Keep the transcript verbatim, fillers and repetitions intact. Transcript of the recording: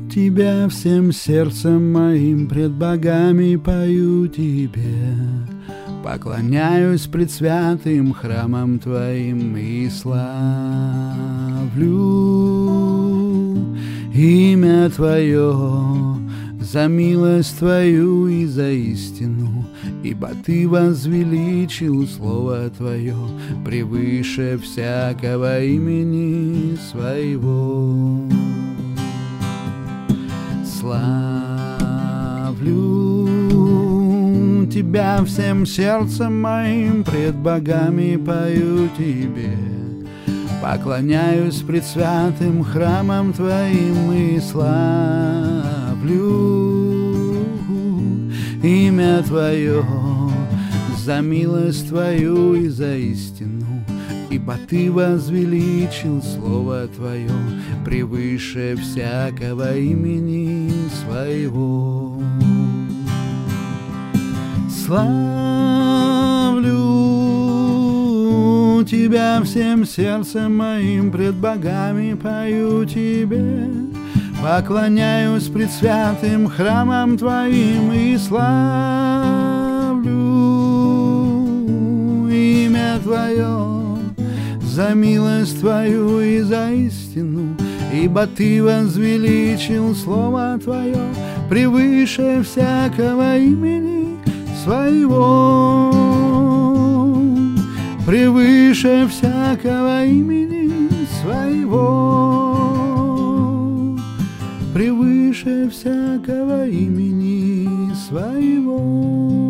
Тебя всем сердцем моим пред богами пою тебе. Поклоняюсь пред святым храмом Твоим и славлю имя Твое за милость Твою и за истину, ибо Ты возвеличил Слово Твое превыше всякого имени своего. Славлю Тебя всем сердцем моим, пред богами пою Тебе. Поклоняюсь пред святым храмом Твоим и славлю имя Твое за милость Твою и за истину, ибо Ты возвеличил Слово Твое превыше всякого имени своего. Славлю Тебя всем сердцем моим, пред богами пою Тебе. Поклоняюсь пред святым храмом Твоим и славлю имя Твое за милость Твою и за истину, ибо Ты возвеличил Слово Твое превыше всякого имени своего, превыше всякого имени своего, превыше всякого имени своего.